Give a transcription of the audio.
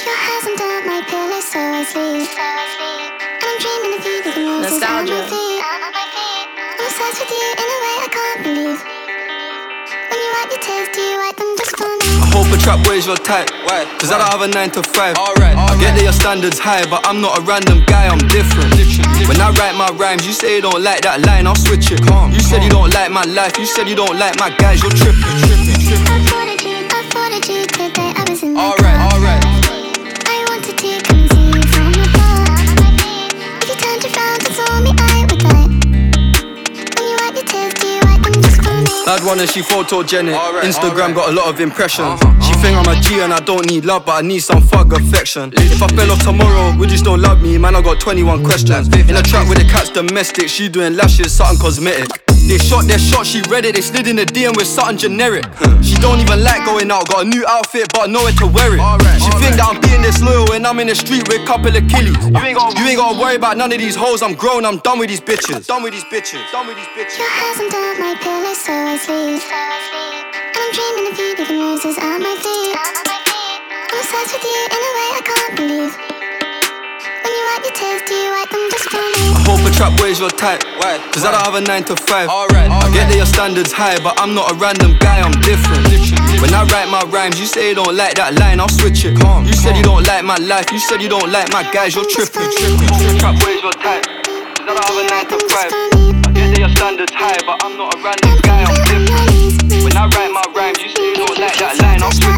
Your hands under my pillow, so I sleep. And I'm dreaming of you, the roses on my feet. I'm obsessed with you in a way I can't believe. When you wipe your tears, do you wipe them just for me? I hope a trap boy's your type. Cause I don't have a 9 to 5. I get that your standards high, but I'm not a random guy, I'm different. When I write my rhymes, you say you don't like that line, I'll switch it. You said you don't like my life, you said you don't like my guys, you're tripping. I thought you today, I was in the Alright. I wanted to come and see you from above. If you turned around and saw me, I would die. When you wipe your tears, do you wipe them just for me? Bad one and she photogenic. Instagram got a lot of impressions. She think I'm a G and I don't need love, but I need some thug affection. If I fell off tomorrow, would you still love me? Man, I got 21 questions. In a trap with the cat's domestic, she doing lashes, something cosmetic. They shot their shot, she read it, they slid in the DM with something generic. She don't even like going out, got a new outfit but nowhere to wear it. She think that I'm being disloyal when I'm in the street with a couple of killies. You ain't gotta worry about none of these hoes, I'm grown, I'm done with these bitches. Your hands under my pillow, so I sleep. And I'm dreaming of you, leaving roses on my feet. I'm obsessed with you in a way I can't believe. When you wipe your tears, do you wipe them just for me? I hope a trap boy's your type. Cause I don't have a 9 to 5. I get that your standards high, but I'm not a random guy, I'm different. When I write my rhymes, you say you don't like that line, I'll switch it. You said you don't like my life, you said you don't like my guys, you're tripping. Trap boy's your type. Cause I don't have a 9 to 5. I get that your standards high, but I'm not a random guy, I'm different. When I write my rhymes, you say you don't like that line, I'll switch it.